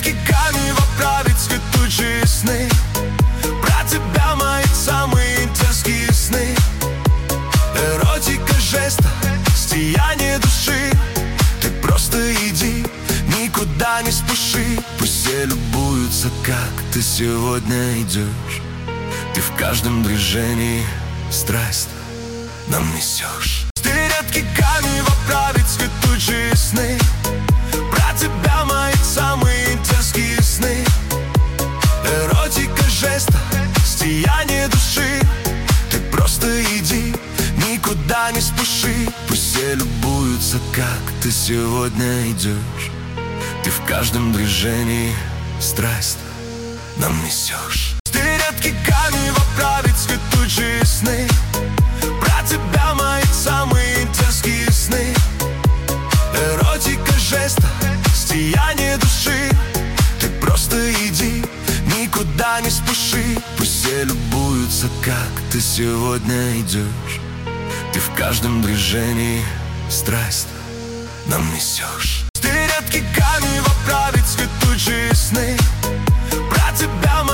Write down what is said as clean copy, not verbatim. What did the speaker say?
редкий камень воправить цветущие сны. Про тебя мои самые дерзкие сны. Эротика жеста, сияние души. Ты просто иди, никуда не спеши. Пусть все любуются, как ты сегодня идешь. Ты в каждом движении страсть нам несешь. Ты редкий камень воправить цветущие сны. Про тебя мои самые дерзкие сны. Эротика жеста, сияние души. Ты просто иди, никуда не спеши. Пусть все любуются, как ты сегодня идешь. Ты в каждом движении страсть нам несешь. Ты редкий камень воправить цветущие сны. Про тебя мои самые дерзкие сны. Эротика жеста, сияние души. Ты просто иди, никуда не спеши. Пусть все любуются, как ты сегодня идешь. Ты в каждом движении страсть нам несешь. Ты